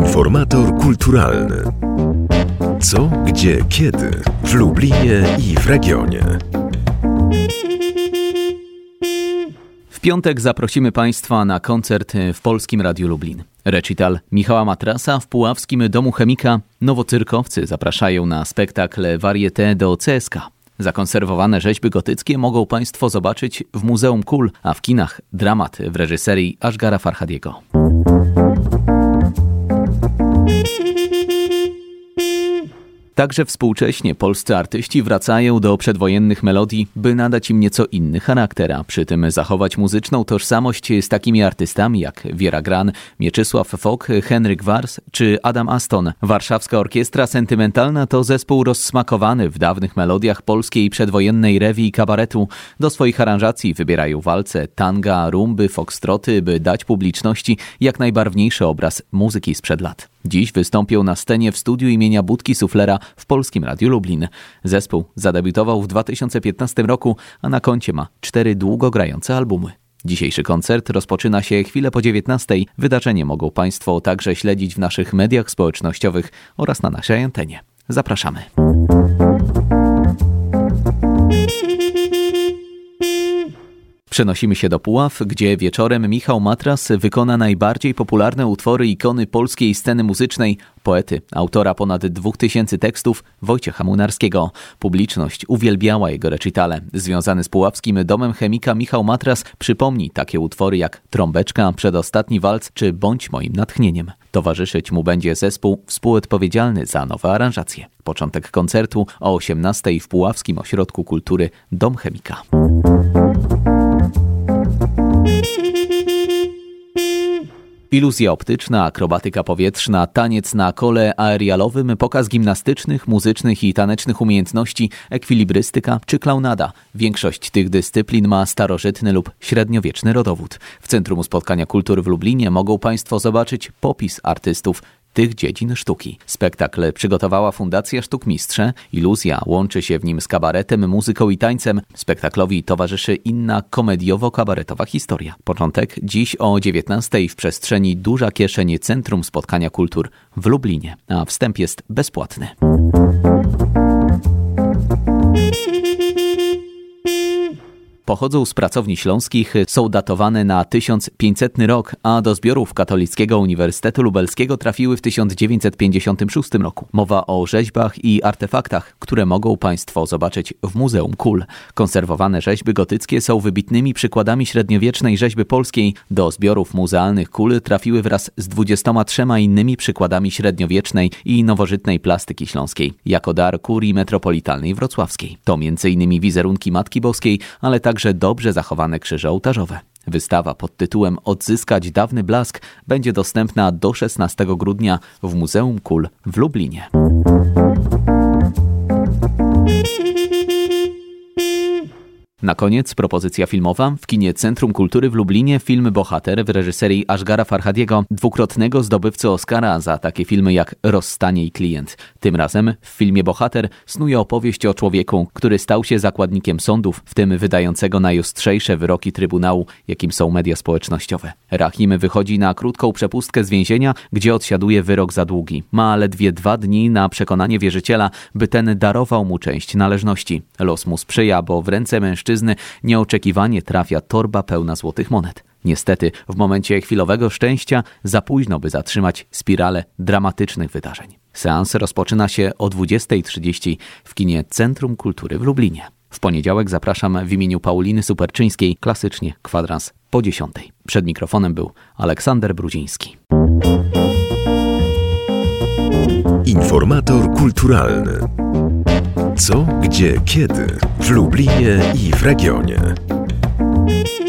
Informator kulturalny. Co, gdzie, kiedy w Lublinie i w regionie. W piątek zaprosimy Państwa na koncert w Polskim Radiu Lublin. Recital Michała Matrasa w Puławskim Domu Chemika. Nowocyrkowcy zapraszają na spektakl Varieté do CSK. Zakonserwowane rzeźby gotyckie mogą Państwo zobaczyć w Muzeum Kul, a w kinach dramat w reżyserii Ashgara Farhadiego. Także współcześnie polscy artyści wracają do przedwojennych melodii, by nadać im nieco inny charakter, a przy tym zachować muzyczną tożsamość z takimi artystami jak Wiera Gran, Mieczysław Fok, Henryk Wars czy Adam Aston. Warszawska Orkiestra Sentymentalna to zespół rozsmakowany w dawnych melodiach polskiej przedwojennej rewi i kabaretu. Do swoich aranżacji wybierają walce, tanga, rumby, foxtroty, by dać publiczności jak najbarwniejszy obraz muzyki sprzed lat. Dziś wystąpią na scenie w studiu imienia Budki Suflera w Polskim Radiu Lublin. Zespół zadebiutował w 2015 roku, a na koncie ma 4 długogrające albumy. Dzisiejszy koncert rozpoczyna się chwilę po 19:00. Wydarzenie mogą Państwo także śledzić w naszych mediach społecznościowych oraz na naszej antenie. Zapraszamy. Przenosimy się do Puław, gdzie wieczorem Michał Matras wykona najbardziej popularne utwory ikony polskiej sceny muzycznej, poety, autora ponad 2000 tekstów, Wojciecha Młynarskiego. Publiczność uwielbiała jego recitale. Związany z Puławskim Domem Chemika Michał Matras przypomni takie utwory jak Trąbeczka, Przedostatni walc czy Bądź moim natchnieniem. Towarzyszyć mu będzie zespół współodpowiedzialny za nowe aranżacje. Początek koncertu o 18:00 w Puławskim Ośrodku Kultury Dom Chemika. Iluzja optyczna, akrobatyka powietrzna, taniec na kole aerialowym, pokaz gimnastycznych, muzycznych i tanecznych umiejętności, ekwilibrystyka czy klaunada. Większość tych dyscyplin ma starożytny lub średniowieczny rodowód. W Centrum Spotkania Kultury w Lublinie mogą Państwo zobaczyć popis artystów tych dziedzin sztuki. Spektakl przygotowała Fundacja Sztukmistrze. Iluzja łączy się w nim z kabaretem, muzyką i tańcem. Spektaklowi towarzyszy inna komediowo-kabaretowa historia. Początek dziś o 19:00 w przestrzeni Duża Kieszeń Centrum Spotkania Kultur w Lublinie, a wstęp jest bezpłatny. Pochodzą z pracowni śląskich, są datowane na 1500 rok, a do zbiorów Katolickiego Uniwersytetu Lubelskiego trafiły w 1956 roku. Mowa o rzeźbach i artefaktach, które mogą Państwo zobaczyć w Muzeum Kul. Konserwowane rzeźby gotyckie są wybitnymi przykładami średniowiecznej rzeźby polskiej. Do zbiorów muzealnych Kul trafiły wraz z 23 innymi przykładami średniowiecznej i nowożytnej plastyki śląskiej, jako dar kurii metropolitalnej wrocławskiej. To m.in. wizerunki Matki Boskiej, ale także dobrze zachowane krzyże ołtarzowe. Wystawa pod tytułem Odzyskać dawny blask będzie dostępna do 16 grudnia w Muzeum Kul w Lublinie. Na koniec propozycja filmowa. W kinie Centrum Kultury w Lublinie film Bohater w reżyserii Ashgara Farhadiego, dwukrotnego zdobywcy Oscara za takie filmy jak Rozstanie i Klient. Tym razem w filmie Bohater snuje opowieść o człowieku, który stał się zakładnikiem sądów, w tym wydającego najostrzejsze wyroki Trybunału, jakim są media społecznościowe. Rahim wychodzi na krótką przepustkę z więzienia, gdzie odsiaduje wyrok za długi. Ma ledwie 2 dni na przekonanie wierzyciela, by ten darował mu część należności. Los mu sprzyja, bo w ręce mężczyzny nieoczekiwanie trafia torba pełna złotych monet. Niestety, w momencie chwilowego szczęścia za późno, by zatrzymać spiralę dramatycznych wydarzeń. Seans rozpoczyna się o 20:30 w kinie Centrum Kultury w Lublinie. W poniedziałek zapraszam w imieniu Pauliny Superczyńskiej, klasycznie kwadrans po 10:00. Przed mikrofonem był Aleksander Brudziński. Informator kulturalny. Co, gdzie, kiedy w Lublinie i w regionie.